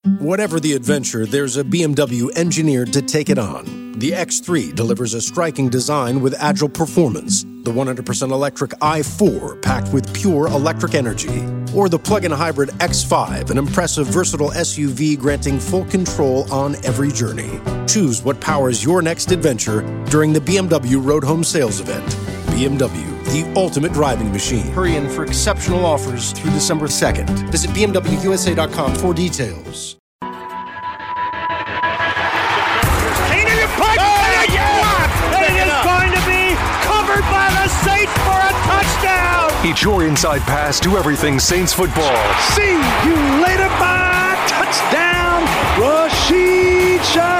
Whatever the adventure, there's a BMW engineered to take it on. The X3 delivers a striking design with agile performance. The 100% electric i4 packed with pure electric energy. Or the plug-in hybrid X5, an impressive versatile SUV granting full control on every journey. Choose what powers your next adventure during the BMW Road Home Sales Event. BMW, the ultimate driving machine. Hurry in for exceptional offers through December 2nd. Visit BMWUSA.com for details. By the Saints for a touchdown! It's your inside pass to everything Saints football. See you later, bye! Touchdown, Rashid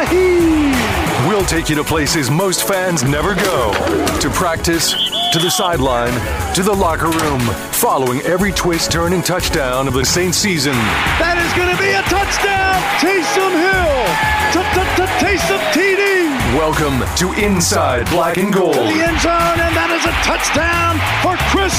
Shaheed! We'll take you to places most fans never go. To practice, to the sideline, to the locker room. Following every twist, turn, and touchdown of the Saints season. That is going to be a touchdown! Taysom Hill! Taysom TD! Welcome to Inside Black and Gold. To the end zone, and that is a touchdown for Chris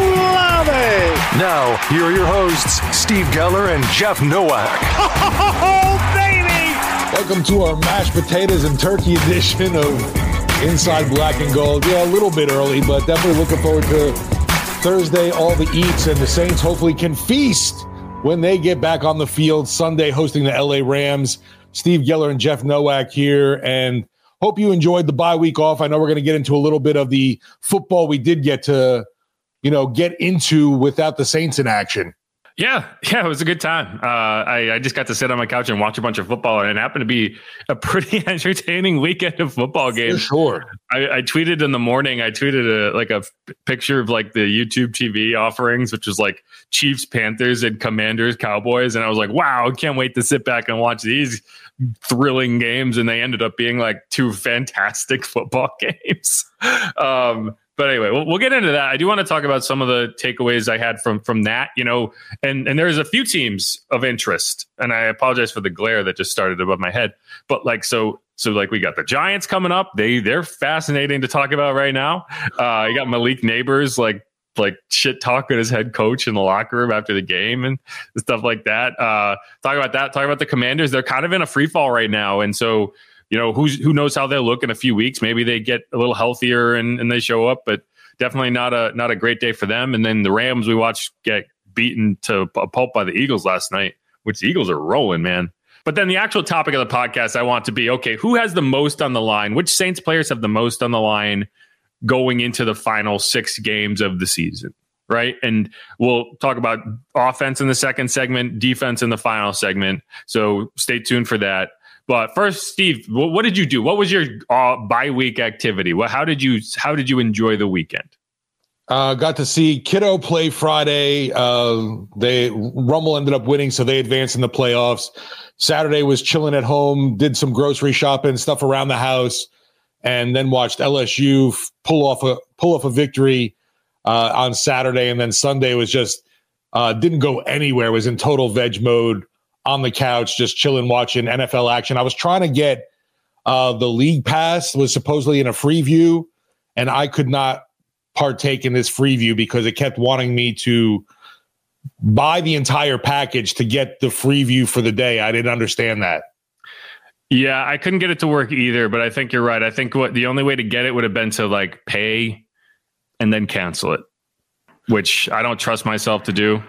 Olave. Now, here are your hosts, Steve Geller and Jeff Nowak. Oh, baby! Welcome to our mashed potatoes and turkey edition of Inside Black and Gold. Yeah, a little bit early, but definitely looking forward to Thursday, all the eats, and the Saints hopefully can feast when they get back on the field Sunday hosting the LA Rams. Steve Geller and Jeff Nowak here, and hope you enjoyed the bye week off. I know we're going to get into a little bit of the football we did get to, get into without the Saints in action. Yeah, it was a good time. I just got to sit on my couch and watch a bunch of football, and it happened to be a pretty entertaining weekend of football games. For sure. I tweeted in the morning. I tweeted a picture of like the YouTube TV offerings, which was like Chiefs, Panthers, and Commanders, Cowboys, and I was like, wow, I can't wait to sit back and watch these thrilling games. And they ended up being like two fantastic football games. But anyway, we'll get into that. I do want to talk about some of the takeaways I had from that, and there's a few teams of interest, and I apologize for the glare that just started above my head. But so we got the Giants coming up. They're fascinating to talk about right now. You got Malik Neighbors like shit talking his head coach in the locker room after the game and stuff like that. Talk about that. Talk about the Commanders. They're kind of in a free fall right now, and so. Who knows how they'll look in a few weeks? Maybe they get a little healthier and they show up, but definitely not a great day for them. And then the Rams we watched get beaten to a pulp by the Eagles last night, which the Eagles are rolling, man. But then the actual topic of the podcast, I want to be, okay, who has the most on the line? Which Saints players have the most on the line going into the final 6 games of the season, right? And we'll talk about offense in the second segment, defense in the final segment. So stay tuned for that. But first, Steve, what did you do? What was your bye week activity? How did you enjoy the weekend? Got to see Kiddo play Friday. Rumble ended up winning, so they advanced in the playoffs. Saturday was chilling at home, did some grocery shopping, stuff around the house, and then watched LSU pull off a victory on Saturday. And then Sunday was just didn't go anywhere. Was in total veg mode. On the couch, just chilling, watching NFL action. I was trying to get the league pass, was supposedly in a free view, and I could not partake in this free view because it kept wanting me to buy the entire package to get the free view for the day. I didn't understand that. Yeah, I couldn't get it to work either, but I think you're right. I think the only way to get it would have been to like pay and then cancel it, which I don't trust myself to do.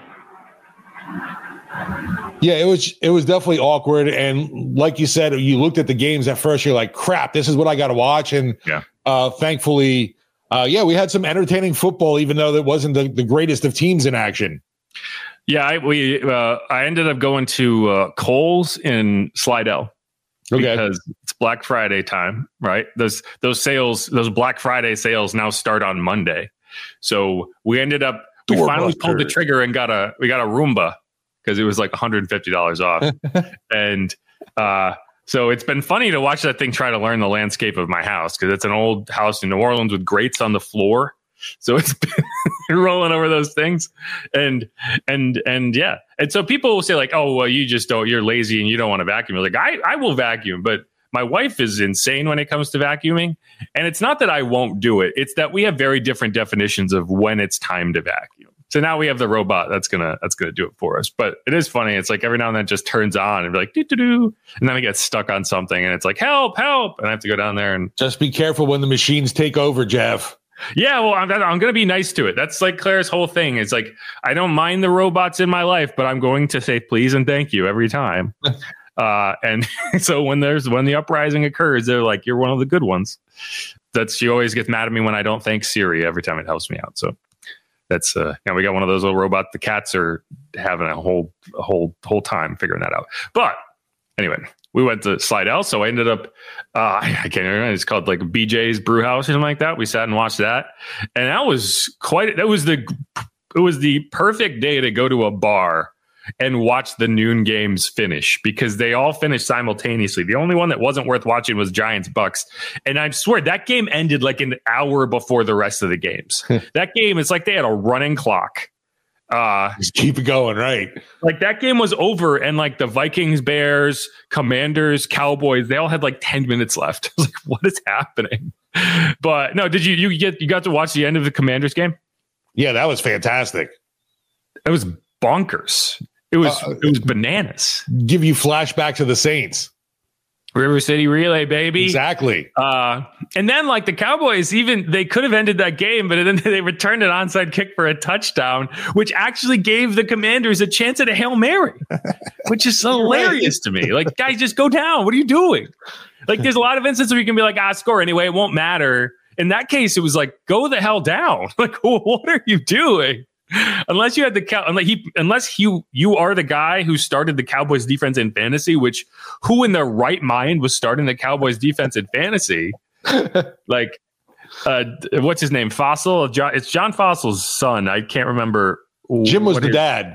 Yeah, it was definitely awkward. And like you said, you looked at the games at first, you're like, crap, this is what I got to watch. And thankfully, we had some entertaining football, even though it wasn't the greatest of teams in action. Yeah, I ended up going to Kohl's in Slidell. Okay. Because it's Black Friday time, right? Those sales, those Black Friday sales now start on Monday. So we finally pulled the trigger and we got a Roomba. Because it was like $150 off. And so it's been funny to watch that thing try to learn the landscape of my house, because it's an old house in New Orleans with grates on the floor. So it's been rolling over those things. And yeah. And so people will say like, oh, well, you're lazy and you don't want to vacuum. Like I will vacuum, but my wife is insane when it comes to vacuuming. And it's not that I won't do it. It's that we have very different definitions of when it's time to vacuum. So now we have the robot that's gonna do it for us. But it is funny. It's like every now and then it just turns on and be like, doo-doo-doo, and then I get stuck on something and it's like, help, and I have to go down there and just be careful when the machines take over, Jeff. Yeah, well, I'm going to be nice to it. That's like Claire's whole thing. It's like, I don't mind the robots in my life, but I'm going to say please and thank you every time. And so when the uprising occurs, they're like, you're one of the good ones. She always gets mad at me when I don't thank Siri every time it helps me out. So that's we got one of those little robots. The cats are having a whole time figuring that out. But anyway, we went to Slidell, so I ended up, I can't remember, it's called like BJ's Brew House or something like that. We sat and watched that, and it was the perfect day to go to a bar and watch the noon games finish, because they all finished simultaneously. The only one that wasn't worth watching was Giants Bucks, and I swear that game ended like an hour before the rest of the games. That game, it's like they had a running clock. Just keep it going, right? Like that game was over, and like the Vikings, Bears, Commanders, Cowboys, they all had like 10 minutes left. I was like, what is happening? But no, did you got to watch the end of the Commanders game? Yeah, that was fantastic. It was bonkers. It was bananas. Give you flashback to the Saints. River City Relay, baby. Exactly. And then like the Cowboys, they could have ended that game, but then they returned an onside kick for a touchdown, which actually gave the Commanders a chance at a Hail Mary, which is hilarious to me. Like, guys, just go down. What are you doing? Like, there's a lot of instances where you can be like, score anyway. It won't matter. In that case, it was like, go the hell down. Like, what are you doing? Unless you had unless you are the guy who started the Cowboys defense in fantasy, which who in their right mind was starting the Cowboys defense in fantasy? Like, what's his name? Fossil? It's John Fossil's son. I can't remember. Jim was the dad.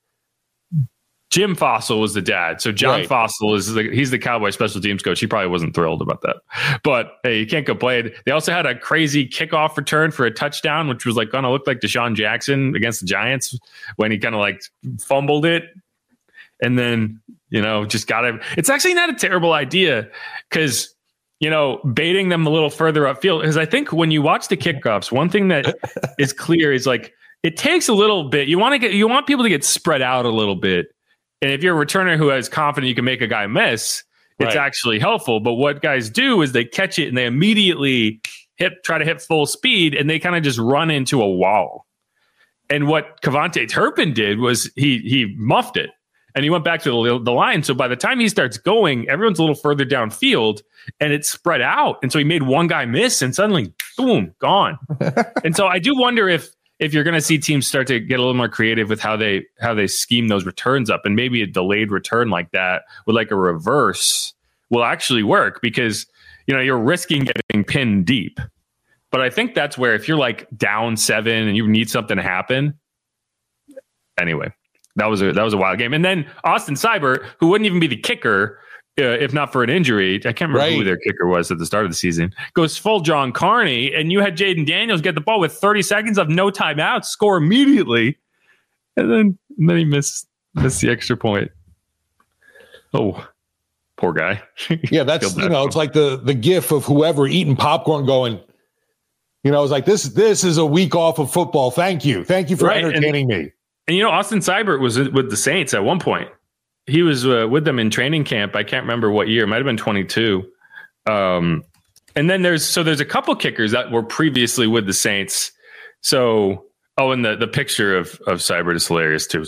Jim Fossil was the dad. So John Fossil he's the Cowboy special teams coach. He probably wasn't thrilled about that, but hey, you can't complain. They also had a crazy kickoff return for a touchdown, which was like going to look like Deshaun Jackson against the Giants when he kind of like fumbled it. And then, just got him. It's actually not a terrible idea, because, baiting them a little further upfield, because I think when you watch the kickoffs, one thing that is clear is like, it takes a little bit. You want people to get spread out a little bit. And if you're a returner who is confident you can make a guy miss, it's actually helpful. But what guys do is they catch it and they immediately try to hit full speed, and they kind of just run into a wall. And what Kevontae Turpin did was he muffed it, and he went back to the line. So by the time he starts going, everyone's a little further downfield, and it's spread out. And so he made one guy miss, and suddenly, boom, gone. And so I do wonder if you're going to see teams start to get a little more creative with how they scheme those returns up, and maybe a delayed return like that with like a reverse will actually work, because you're risking getting pinned deep. But I think that's where, if you're like down 7 and you need something to happen. Anyway, that was a wild game. And then Austin Seibert, who wouldn't even be the kicker if not for an injury, I can't remember who their kicker was at the start of the season, goes full John Carney, and you had Jaden Daniels get the ball with 30 seconds of no timeout, score immediately, and then he missed the extra point. Oh, poor guy. Yeah, that's it's like the gif of whoever eating popcorn going, it's like this is a week off of football. Thank you for entertaining me. And Austin Seibert was with the Saints at one point. He was with them in training camp. I can't remember what year. It might have been 22. And then there's a couple kickers that were previously with the Saints. So, and the picture of Seibert is hilarious too.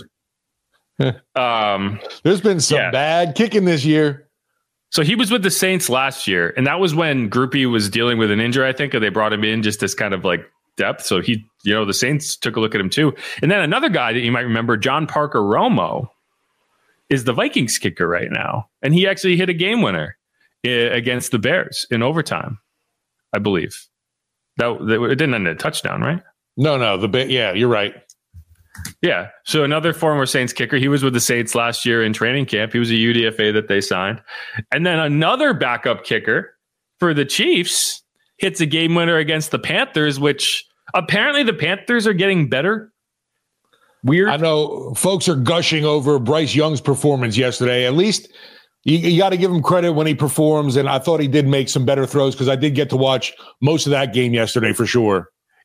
There's been some bad kicking this year. So he was with the Saints last year, and that was when Groupie was dealing with an injury, I think, and they brought him in just as kind of like depth. So he, the Saints took a look at him too. And then another guy that you might remember, John Parker Romo, is the Vikings kicker right now. And he actually hit a game winner against the Bears in overtime, I believe. It didn't end in a touchdown, right? No, you're right. Yeah. So another former Saints kicker, he was with the Saints last year in training camp. He was a UDFA that they signed. And then another backup kicker for the Chiefs hits a game winner against the Panthers, which apparently the Panthers are getting better. Weird. I know folks are gushing over Bryce Young's performance yesterday. At least you got to give him credit when he performs. And I thought he did make some better throws, because I did get to watch most of that game yesterday for sure.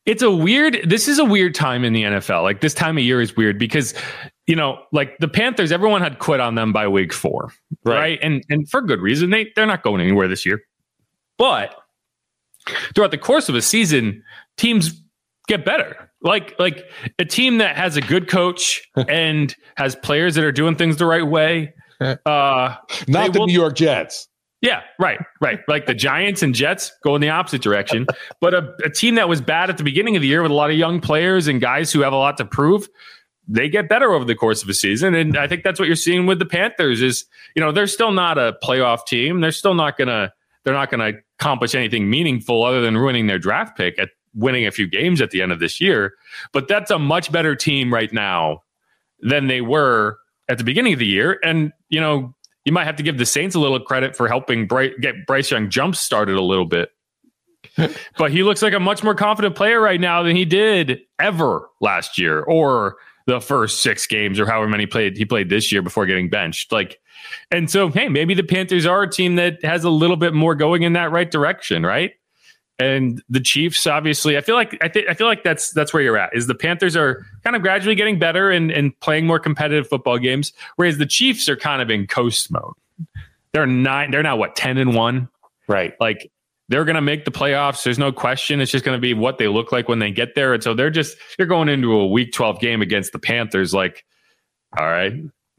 This is a weird time in the NFL. Like this time of year is weird because, like the Panthers, everyone had quit on them by week 4, right? And for good reason. They're not going anywhere this year. But throughout the course of a season, teams get better. Like a team that has a good coach and has players that are doing things the right way. Not the New York Jets. Yeah, right. Like the Giants and Jets go in the opposite direction. But a team that was bad at the beginning of the year with a lot of young players and guys who have a lot to prove, they get better over the course of a season. And I think that's what you're seeing with the Panthers is, they're still not a playoff team. They're not going to accomplish anything meaningful other than ruining their draft pick at winning a few games at the end of this year. But that's a much better team right now than they were at the beginning of the year. And, you might have to give the Saints a little credit for helping get Bryce Young jump started a little bit. But he looks like a much more confident player right now than he did ever last year or the first 6 games or however many he played this year before getting benched. And so, hey, maybe the Panthers are a team that has a little bit more going in that right direction, right? And the Chiefs, obviously, I feel like that's where you're at. Is the Panthers are kind of gradually getting better and playing more competitive football games, whereas the Chiefs are kind of in coast mode. They're now 10-1, right? Like they're going to make the playoffs. There's no question. It's just going to be what they look like when they get there. And so they're going into a Week 12 game against the Panthers. Like, all right.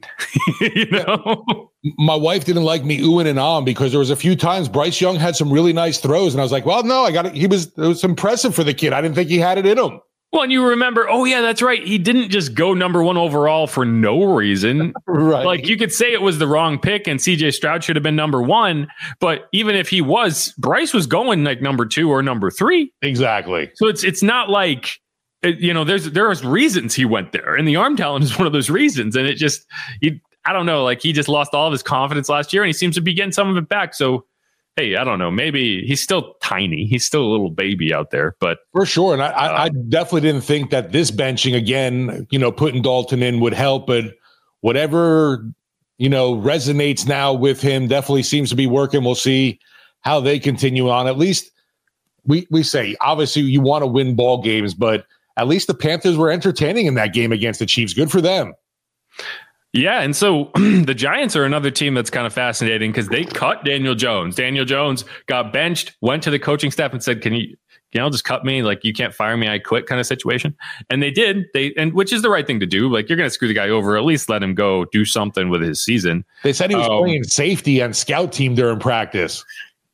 My wife didn't like me oohing and ahhing because there was a few times Bryce Young had some really nice throws, and I was like, "Well, no, I got it. It was impressive for the kid. I didn't think he had it in him." Well, and you remember, oh yeah, that's right. He didn't just go number 1 overall for no reason. Right? Like you could say it was the wrong pick, and C.J. Stroud should have been number 1. But even if he was, Bryce was going like number 2 or number 3. Exactly. So it's not like. There's reasons he went there, and the arm talent is one of those reasons. And I don't know, like he just lost all of his confidence last year, and he seems to be getting some of it back. So, hey, I don't know, maybe he's still tiny, he's still a little baby out there, but for sure. And I definitely didn't think that this benching again, putting Dalton in would help, but whatever resonates now with him definitely seems to be working. We'll see how they continue on. At least we say obviously you want to win ball games, but at least the Panthers were entertaining in that game against the Chiefs. Good for them. Yeah, and so the Giants are another team that's kind of fascinating because they cut Daniel Jones. Daniel Jones got benched, went to the coaching staff and said, "Can you just cut me? Like you can't fire me, I quit," kind of situation. And they did. Which is the right thing to do. Like you're going to screw the guy over, at least let him go do something with his season. They said he was playing safety on scout team during practice.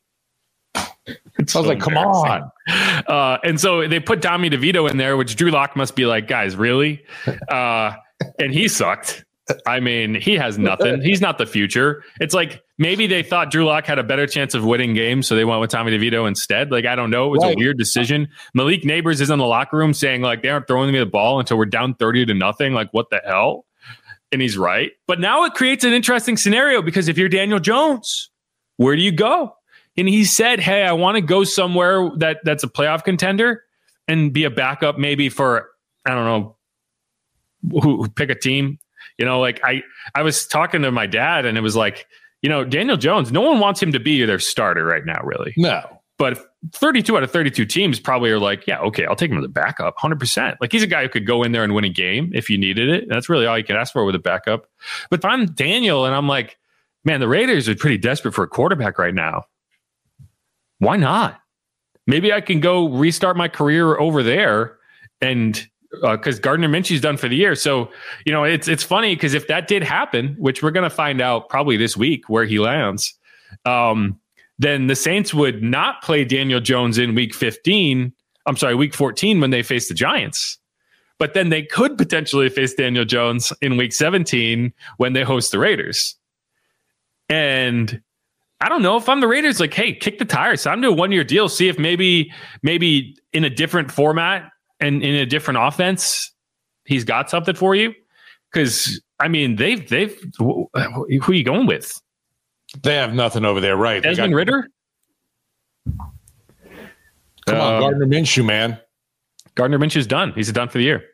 I was like, come on. And so they put Tommy DeVito in there, which Drew Lock must be like, guys, really? And he sucked. I mean, he has nothing. He's not the future. It's like maybe they thought Drew Lock had a better chance of winning games, so they went with Tommy DeVito instead. Like, I don't know. It was a weird decision. Malik Neighbors is in the locker room saying, like, they aren't throwing me the ball until we're down 30-0. Like, what the hell? And he's right. But now it creates an interesting scenario because if you're Daniel Jones, where do you go? And he said, hey, I want to go somewhere that's a playoff contender and be a backup maybe for, I don't know, who pick a team. Like I was talking to my dad and it was like, Daniel Jones, no one wants him to be their starter right now, really. No. But 32 out of 32 teams probably are like, yeah, okay, I'll take him as a backup, 100%. Like he's a guy who could go in there and win a game if you needed it. And that's really all you can ask for with a backup. But if I'm Daniel and I'm like, man, the Raiders are pretty desperate for a quarterback right now. Why not? Maybe I can go restart my career over there and because Gardner Minshew's done for the year. So, it's funny because if that did happen, which we're going to find out probably this week where he lands, then the Saints would not play Daniel Jones in week 14 when they face the Giants. But then they could potentially face Daniel Jones in week 17 when they host the Raiders. And I don't know if I'm the Raiders, like, hey, kick the tires. Sign to a 1-year deal. See if maybe in a different format and in a different offense, he's got something for you. Because I mean, they've who are you going with? They have nothing over there, right? Desmond Ridder. Come on, Gardner Minshew, man. Gardner Minshew's done. He's done for the year.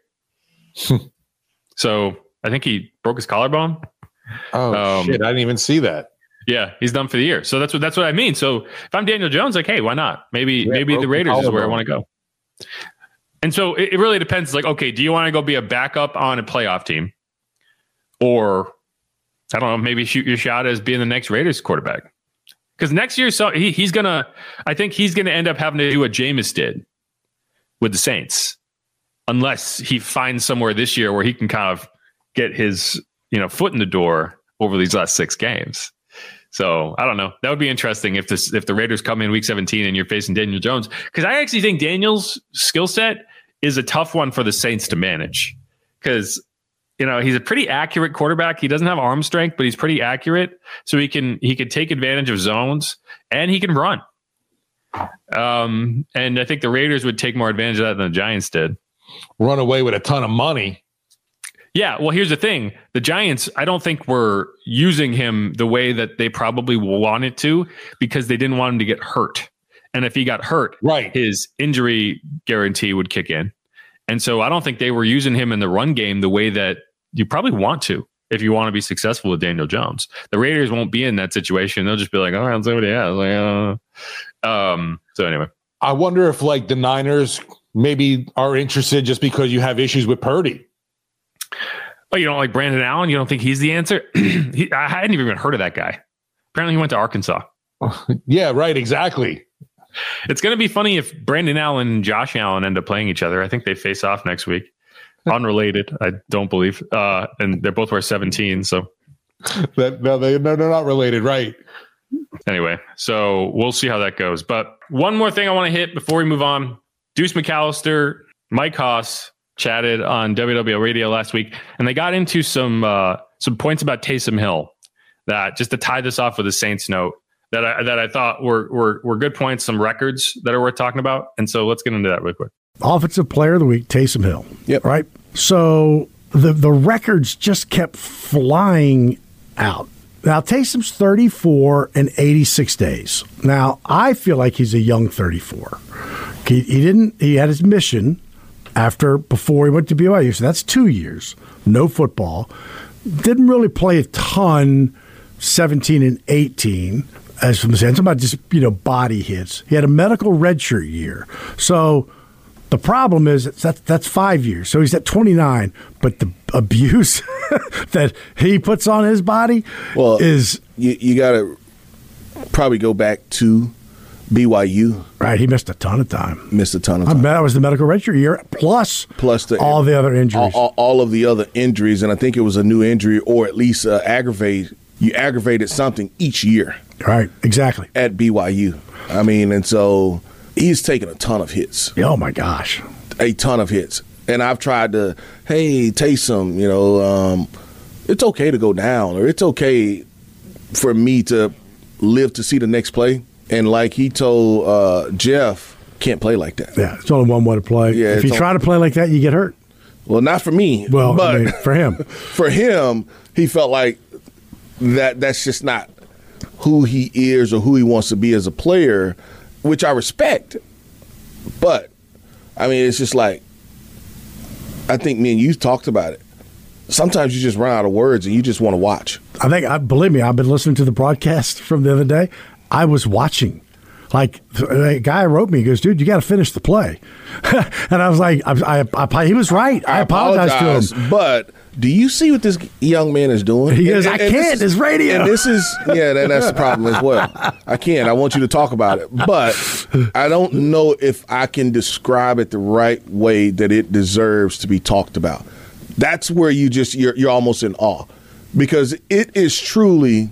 So I think he broke his collarbone. Oh shit! I didn't even see that. Yeah, he's done for the year. So that's what I mean. So if I'm Daniel Jones, like, hey, why not? Maybe the Raiders is where I want to go. And so it really depends. Like, okay, do you want to go be a backup on a playoff team? Or, I don't know, maybe shoot your shot as being the next Raiders quarterback? Because next year, so he's going to end up having to do what Jameis did with the Saints. Unless he finds somewhere this year where he can kind of get his foot in the door over these last 6 games. So I don't know. That would be interesting if the Raiders come in week 17 and you're facing Daniel Jones, because I actually think Daniel's skill set is a tough one for the Saints to manage, because he's a pretty accurate quarterback. He doesn't have arm strength, but he's pretty accurate, so he can take advantage of zones and he can run. And I think the Raiders would take more advantage of that than the Giants did. Run away with a ton of money. Yeah, well, here's the thing. The Giants, I don't think were using him the way that they probably wanted to, because they didn't want him to get hurt. And if he got hurt, right, his injury guarantee would kick in. And so I don't think they were using him in the run game the way that you probably want to if you want to be successful with Daniel Jones. The Raiders won't be in that situation. They'll just be like, all right, let's see what he has. So anyway. I wonder if like the Niners maybe are interested just because you have issues with Purdy. Oh, you don't like Brandon Allen? You don't think he's the answer? I hadn't even heard of that guy. Apparently he went to Arkansas. Yeah, right. Exactly. It's going to be funny if Brandon Allen and Josh Allen end up playing each other. I think they face off next week. Unrelated, I don't believe. And they're both wear 17. So they're not related. Right. Anyway, so we'll see how that goes. But one more thing I want to hit before we move on. Deuce McAllister, Mike Haas chatted on WWL Radio last week, and they got into some points about Taysom Hill that, just to tie this off with a Saints note, that I thought were good points, some records that are worth talking about. And so let's get into that real quick. Offensive Player of the Week, Taysom Hill. Yep. Right? So the records just kept flying out. Now, Taysom's 34 and 86 days. Now, I feel like he's a young 34. He had his mission before he went to BYU. So that's 2 years. No football. Didn't really play a ton 17 and 18. As from the sense about just, body hits. He had a medical redshirt year. So the problem is that's 5 years. So he's at 29. But the abuse that he puts on his body is... You got to probably go back to BYU. Right, he missed a ton of time. That was the medical redshirt year, plus all the other injuries. All of the other injuries, and I think it was a new injury, or at least you aggravated something each year. Right, exactly. At BYU. I mean, and so he's taken a ton of hits. Oh, my gosh. A ton of hits. And I've tried to, hey, Taysom, it's okay to go down, or it's okay for me to live to see the next play. And like he told Jeff, can't play like that. Yeah, it's only one way to play. Yeah, if you try to play like that, you get hurt. Well, not for me. Well, but for him. For him, he felt like that's just not who he is or who he wants to be as a player, which I respect. But, I mean, it's just like, I think me and you talked about it. Sometimes you just run out of words and you just want to watch. Believe me, I've been listening to the broadcast from the other day. I was watching. Like, a guy wrote me, he goes, dude, you got to finish the play. And I was like, he was right. I apologize to him. But do you see what this young man is doing? He goes, I can't. It's radio. And this is, that's the problem as well. I can't. I want you to talk about it. But I don't know if I can describe it the right way that it deserves to be talked about. That's where you're almost in awe. Because it is truly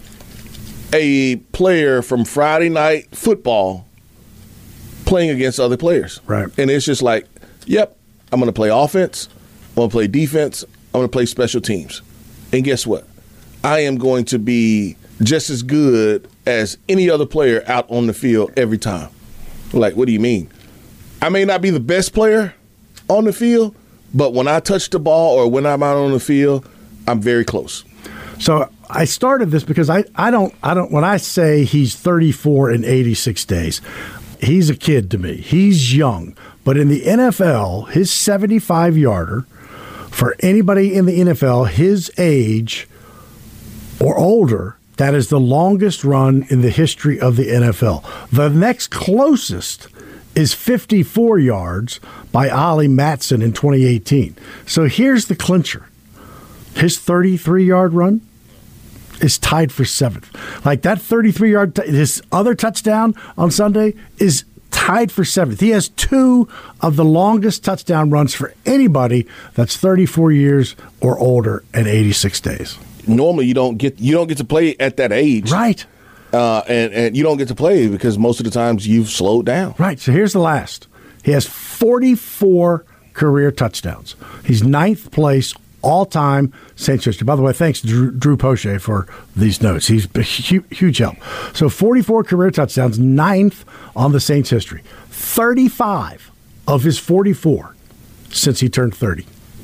a player from Friday Night Football playing against other players. Right. And it's just like, yep, I'm going to play offense, I'm going to play defense, I'm going to play special teams. And guess what? I am going to be just as good as any other player out on the field every time. Like, what do you mean? I may not be the best player on the field, but when I touch the ball or when I'm out on the field, I'm very close. So I started this because I don't when I say he's 34 and 86 days, he's a kid to me. He's young. But in the NFL, his 75-yarder, for anybody in the NFL his age or older, that is the longest run in the history of the NFL. The next closest is 54 yards by Ollie Matson in 2018. So here's the clincher. His 33-yard run is tied for 7th. Like that 33-yard, his other touchdown on Sunday is tied for 7th. He has 2 of the longest touchdown runs for anybody that's 34 years or older and 86 days. Normally, you don't get to play at that age, right? And you don't get to play because most of the times you've slowed down, right? So here's the last. He has 44 career touchdowns. He's 9th place all-time Saints history. By the way, thanks to Drew Poche for these notes. He's a huge help. So 44 career touchdowns, 9th on the Saints history. 35 of his 44 since he turned 30.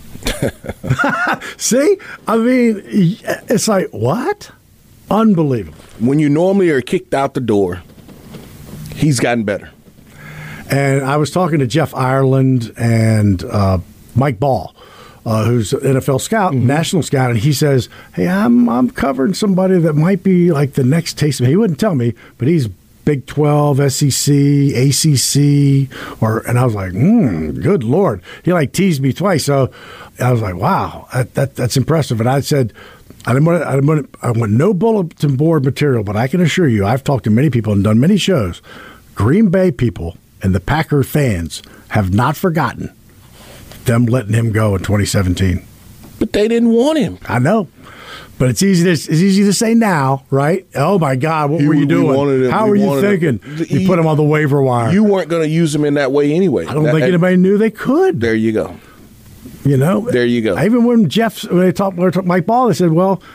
See? I mean, it's like, what? Unbelievable. When you normally are kicked out the door, he's gotten better. And I was talking to Jeff Ireland and Mike Ball, who's an NFL scout, national scout, and he says, hey, I'm covering somebody that might be like the next Taysom. He wouldn't tell me, but he's Big 12, SEC, ACC, and I was like, good Lord. He like teased me twice, so I was like, wow, that's impressive. And I said, I want no bulletin board material, but I can assure you, I've talked to many people and done many shows. Green Bay people and the Packer fans have not forgotten them letting him go in 2017. But they didn't want him. I know. But it's easy to say now, right? Oh, my God, what were you doing? How were you thinking? You put him on the waiver wire. You weren't going to use him in that way anyway. I don't think anybody knew they could. There you go. You know? There you go. Even when they talked Mike Ball, they said,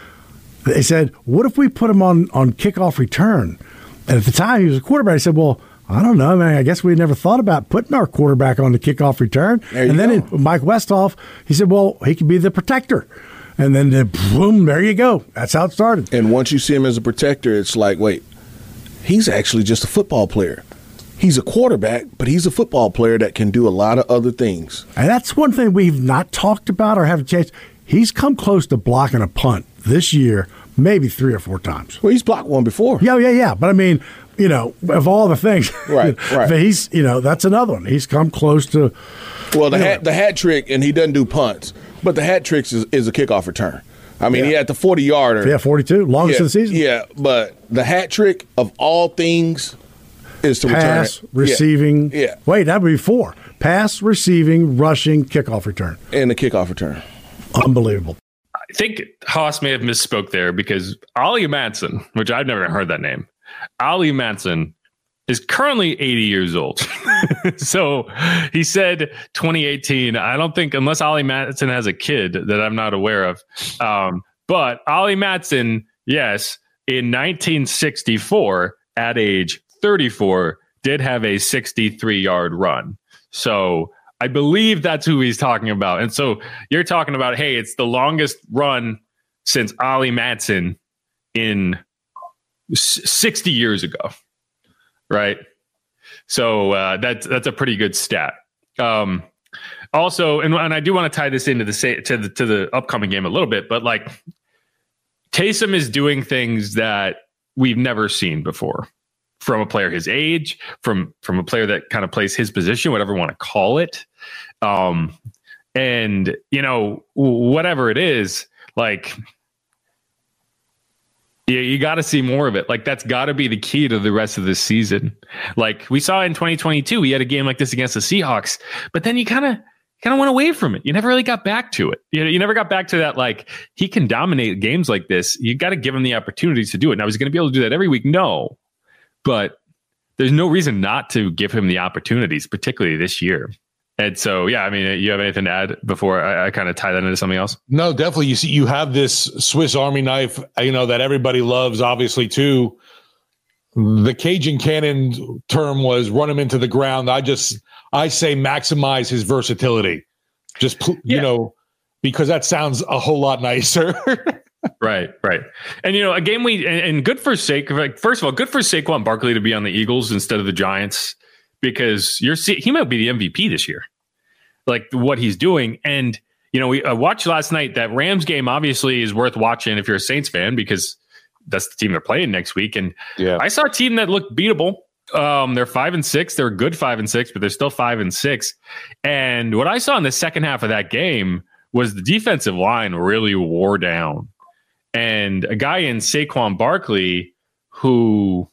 what if we put him on kickoff return? And at the time, he was a quarterback. He said, well, I don't know, man. I guess we never thought about putting our quarterback on the kickoff return. And then Mike Westhoff, he said, well, he could be the protector. And then, boom, there you go. That's how it started. And once you see him as a protector, it's like, wait, he's actually just a football player. He's a quarterback, but he's a football player that can do a lot of other things. And that's one thing we've not talked about or haven't changed. He's come close to blocking a punt this year, maybe 3 or 4 times. Well, he's blocked one before. Yeah. But I mean, of all the things, right. But he's, that's another one. He's come close to. Well, the hat trick, and he doesn't do punts, but the hat trick is a kickoff return. I mean, he had the 40-yarder. Yeah, 42, longest of the season. Yeah, but the hat trick of all things is to pass, receiving. Yeah. Wait, that would be 4. Pass, receiving, rushing, kickoff return. And the kickoff return. Unbelievable. I think Haas may have misspoke there because Ollie Matson, which I've never heard that name, Ollie Matson is currently 80 years old. So he said 2018. I don't think, unless Ollie Matson has a kid that I'm not aware of. But Ollie Matson, yes, in 1964, at age 34, did have a 63-yard run. So I believe that's who he's talking about. And so you're talking about, hey, it's the longest run since Ollie Matson in 60 years ago. Right. So that's a pretty good stat. Also, and I do want to tie this into the upcoming game a little bit, but like Taysom is doing things that we've never seen before from a player his age, from a player that kind of plays his position, whatever you want to call it. And whatever it is, like, you got to see more of it. Like, that's got to be the key to the rest of this season. Like we saw in 2022, we had a game like this against the Seahawks, but then you kind of went away from it. You never really got back to it. You never got back to that. Like, he can dominate games like this. You got to give him the opportunities to do it. Now, is he going to be able to do that every week? No, but there's no reason not to give him the opportunities, particularly this year. And so, yeah, I mean, you have anything to add before I kind of tie that into something else? No, definitely. You see, you have this Swiss Army knife, that everybody loves, obviously, too. The Cajun Cannon term was run him into the ground. I say maximize his versatility. Because that sounds a whole lot nicer. Right. And, a game and good for first of all, good for Saquon Barkley to be on the Eagles instead of the Giants. Because he might be the MVP this year, like what he's doing. And, we watched last night. That Rams game obviously is worth watching if you're a Saints fan, because that's the team they're playing next week. And I saw a team that looked beatable. They're 5-6. They're a good 5-6, but they're still 5-6. And what I saw in the second half of that game was the defensive line really wore down. And a guy in Saquon Barkley who,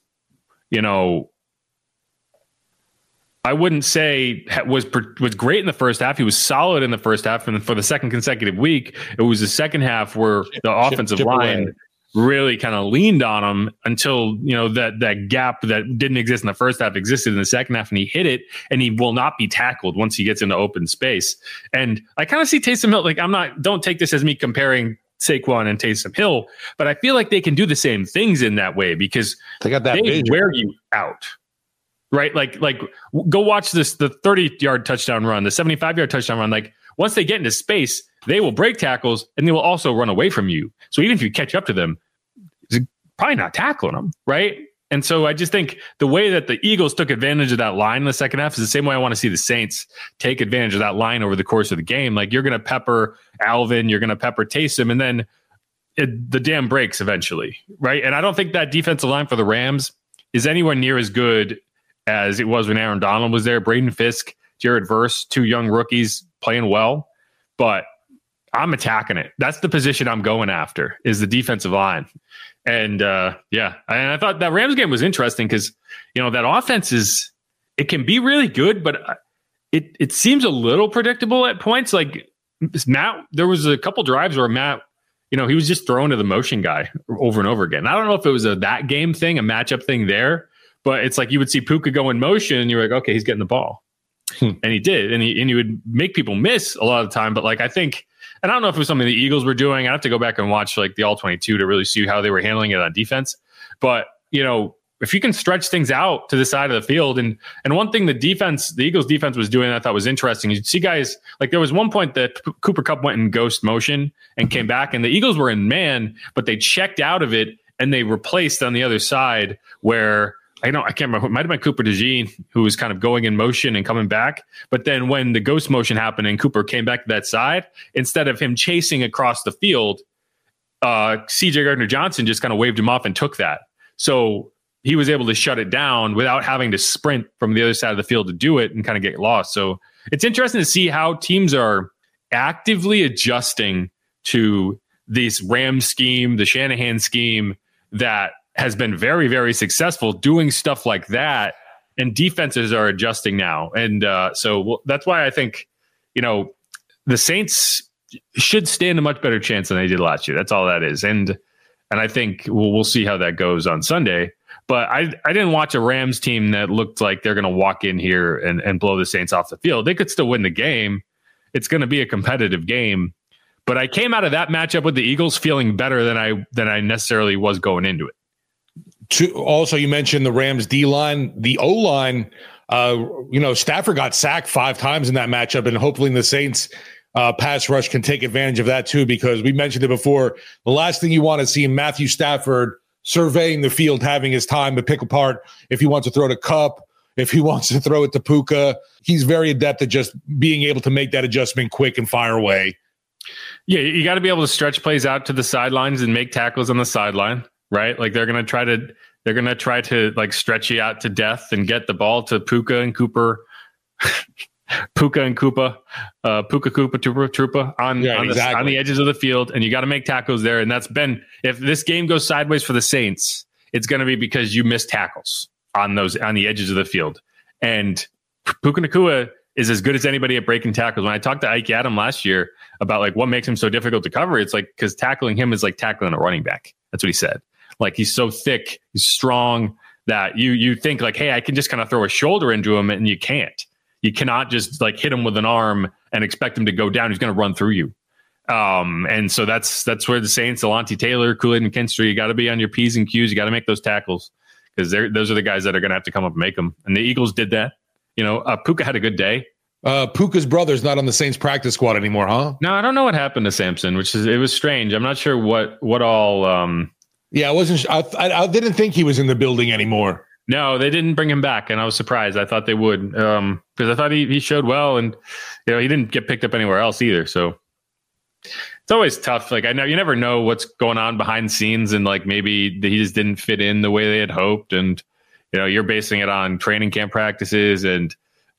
I wouldn't say was great in the first half. He was solid in the first half. And for the second consecutive week, it was the second half where the offensive line really kind of leaned on him until, that gap that didn't exist in the first half existed in the second half, and he hit it, and he will not be tackled once he gets into open space. And I kind of see Taysom Hill, don't take this as me comparing Saquon and Taysom Hill, but I feel like they can do the same things in that way because they got that they wear you out. Right? Like go watch the 30-yard touchdown run, the 75-yard touchdown run. Like once they get into space, they will break tackles and they will also run away from you. So even if you catch up to them, it's probably not tackling them, right? And so I just think the way that the Eagles took advantage of that line in the second half is the same way I want to see the Saints take advantage of that line over the course of the game. Like you're going to pepper Alvin, you're going to pepper Taysom, and then the dam breaks eventually, right? And I don't think that defensive line for the Rams is anywhere near as good as it was when Aaron Donald was there. Braden Fisk, Jared Verse, two young rookies playing well, but I'm attacking it. That's the position I'm going after, is the defensive line. And I thought that Rams game was interesting because, that offense it can be really good, but it seems a little predictable at points. Like Matt, there was a couple drives where Matt, he was just throwing to the motion guy over and over again. I don't know if it was that game thing, a matchup thing there, but it's like you would see Puka go in motion and you're like, okay, he's getting the ball. And he did. And he would make people miss a lot of the time. But I think, and I don't know if it was something the Eagles were doing. I have to go back and watch the All-22 to really see how they were handling it on defense. But, if you can stretch things out to the side of the field, and one thing the Eagles defense was doing that I thought was interesting, you'd see guys, there was one point that Cooper Kupp went in ghost motion and came back, and the Eagles were in man, but they checked out of it and they replaced on the other side where I can't remember. It might have been Cooper DeJean who was kind of going in motion and coming back. But then when the ghost motion happened and Cooper came back to that side, instead of him chasing across the field, CJ Gardner-Johnson just kind of waved him off and took that. So he was able to shut it down without having to sprint from the other side of the field to do it and kind of get lost. So it's interesting to see how teams are actively adjusting to this Rams scheme, the Shanahan scheme that has been very, very successful doing stuff like that. And defenses are adjusting now. And so that's why I think, the Saints should stand a much better chance than they did last year. That's all that is. And I think we'll see how that goes on Sunday. But I didn't watch a Rams team that looked like they're going to walk in here and blow the Saints off the field. They could still win the game. It's going to be a competitive game. But I came out of that matchup with the Eagles feeling better than I necessarily was going into it. Also, you mentioned the Rams D-line, the O-line. Stafford got sacked 5 times in that matchup, and hopefully the Saints pass rush can take advantage of that too, because we mentioned it before. The last thing you want to see Matthew Stafford surveying the field, having his time to pick apart if he wants to throw to Kupp, if he wants to throw it to Puka. He's very adept at just being able to make that adjustment quick and fire away. Yeah, you got to be able to stretch plays out to the sidelines and make tackles on the sideline, right? They're going to try to stretch you out to death and get the ball to Puka and Cooper. Puka and Koopa, Puka Koopa Troopa on the edges of the field, and you got to make tackles there. And that's been, if this game goes sideways for the Saints, it's going to be because you missed tackles on the edges of the field. And Puka Nacua is as good as anybody at breaking tackles. When I talked to Ike Adam last year about what makes him so difficult to cover, it's because tackling him is like tackling a running back. That's what he said. He's so thick, he's strong that you think hey, I can just kind of throw a shoulder into him, and you can't. You cannot just hit him with an arm and expect him to go down. He's going to run through you. And so that's where the Saints, Alontae Taylor, Kool-Aid McKinstry, you got to be on your P's and Q's. You got to make those tackles because those are the guys that are going to have to come up and make them. And the Eagles did that. Puka had a good day. Puka's brother's not on the Saints practice squad anymore, huh? No, I don't know what happened to Sampson, it was strange. I'm not sure what all. Yeah, I wasn't. I didn't think he was in the building anymore. No, they didn't bring him back, and I was surprised. I thought they would, because I thought he showed well, and he didn't get picked up anywhere else either. So it's always tough. I know you never know what's going on behind the scenes, and maybe he just didn't fit in the way they had hoped, and you're basing it on training camp practices and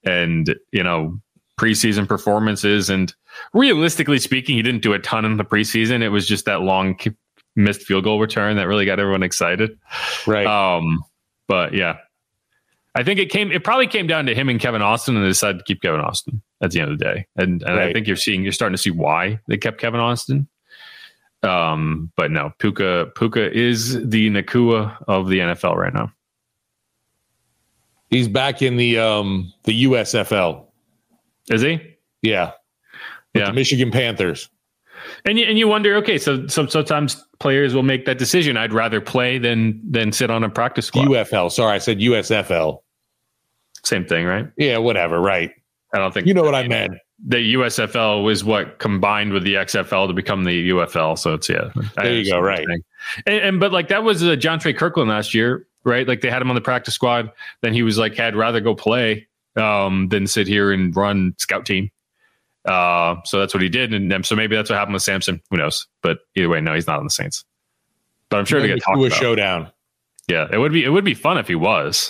preseason performances. And realistically speaking, he didn't do a ton in the preseason. It was just that long missed field goal return that really got everyone excited. Right. But yeah, I think it probably came down to him and Kevin Austin, and they decided to keep Kevin Austin at the end of the day. And right. I think you're starting to see why they kept Kevin Austin. But no, Puka is the Nacua of the NFL right now. He's back in the USFL. Is he? Yeah. With the Michigan Panthers. And you wonder, okay, so sometimes players will make that decision. I'd rather play than sit on a practice squad. UFL. Sorry, I said USFL. Same thing, right? Yeah, whatever, right. I don't think you know what I meant. The USFL was what combined with the XFL to become the UFL. So it's there you go, right. But like that was John Trey Kirkland last year, right? Like they had him on the practice squad. Then he was like, I'd rather go play than sit here and run scout team. So that's what he did. And so maybe that's what happened with Samson. Who knows? But either way, no, he's not on the Saints. But I'm sure to get talked about. Showdown. Yeah, it would be fun if he was.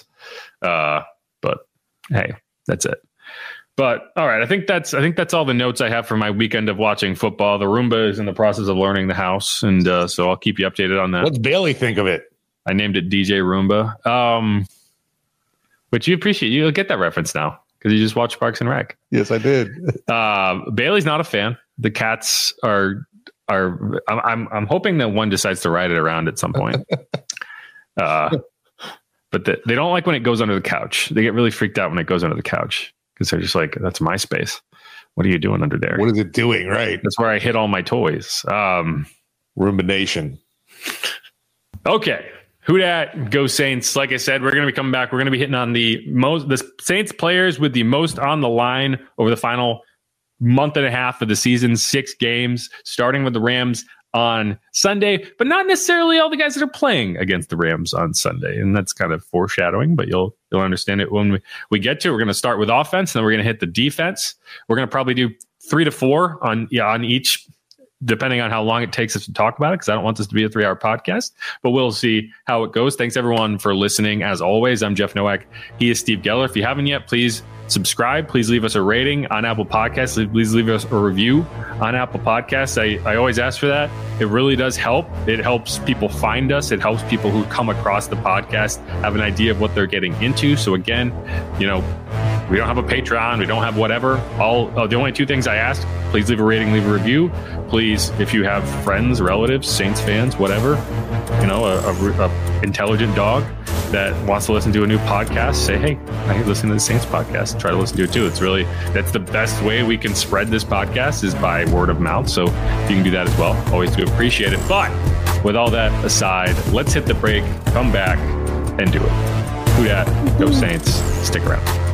But hey, that's it. But all right, I think that's all the notes I have for my weekend of watching football. The Roomba is in the process of learning the house, and so I'll keep you updated on that. What's Bailey think of it? I named it DJ Roomba. Which you appreciate. You'll get that reference now because you just watched Parks and Rec. Yes, I did. Bailey's not a fan. The cats are. I'm hoping that one decides to ride it around at some point. But they don't like when it goes under the couch. They get really freaked out when it goes under the couch. Because they're just like, that's my space. What are you doing under there? What is it doing? Right. That's where I hid all my toys. Roomba Nation. Okay. Who dat? Go Saints. Like I said, we're going to be coming back. We're going to be hitting on the Saints players with the most on the line over the final month and a half of the season. 6 games, starting with the Rams on Sunday, but not necessarily all the guys that are playing against the Rams on Sunday. And that's kind of foreshadowing, but you'll understand it when we get to it. We're going to start with offense, and then we're going to hit the defense. We're going to probably do 3 to 4 on each, depending on how long it takes us to talk about it, because I don't want this to be a 3-hour podcast, but we'll see how it goes. Thanks everyone for listening. As always, I'm Jeff Nowak. He is Steve Geller. If you haven't yet, please subscribe. Please leave us a rating on Apple Podcasts. Please leave us a review on Apple Podcasts. I always ask for that. It really does help. It helps people find us. It helps people who come across the podcast have an idea of what they're getting into. So again, we don't have a Patreon. We don't have whatever. The only 2 things I ask, please leave a rating, leave a review. Please, if you have friends, relatives, Saints fans, whatever, a intelligent dog that wants to listen to a new podcast, say, hey, I listen to the Saints podcast. Try to listen to it too. That's the best way we can spread this podcast is by word of mouth. So if you can do that as well, always do appreciate it. But with all that aside, let's hit the break, come back, and do it. Who dat? Go Saints. Stick around.